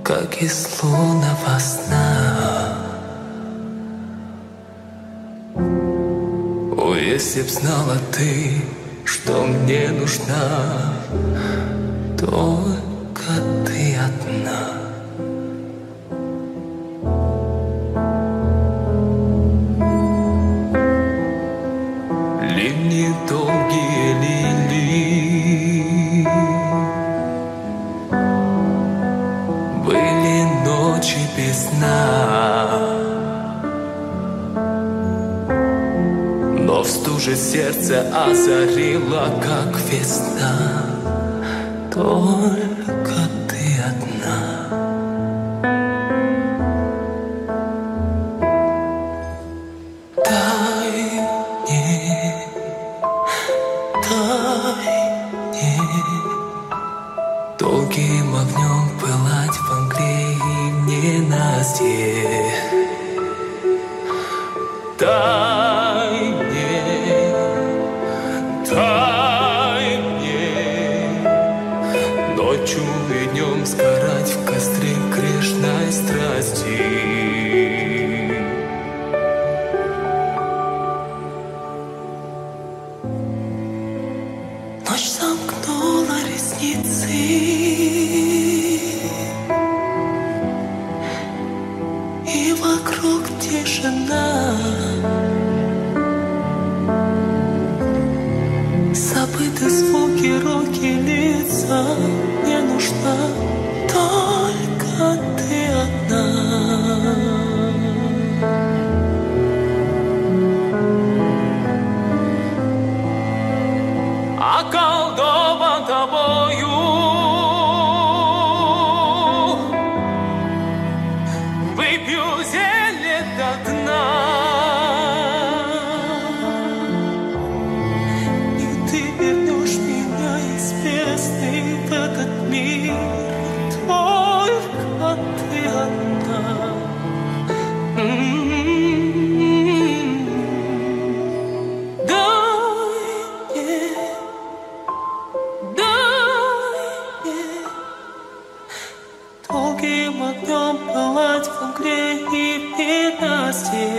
как из лунного сна. О, если б знала ты, что мне нужна только ты одна. Ливни долгие лили, были ночи без сна, но в стуже сердце озарила, как весна, только ты одна. Долгим огнем пылать во мгле и в ненастье. Дай мне ночью и днем сгорать в костре грешной страсти. Ночь замкнула ресницы, и вокруг тишина. Забыты звуки, руки, лица. Мне нужна только ты одна. Околдован тобою, выпью зелье до дна, и ты вернешь меня из бездны в этот мир. Только ты одна. Долгим огнем пылать в мгле и в ненастье.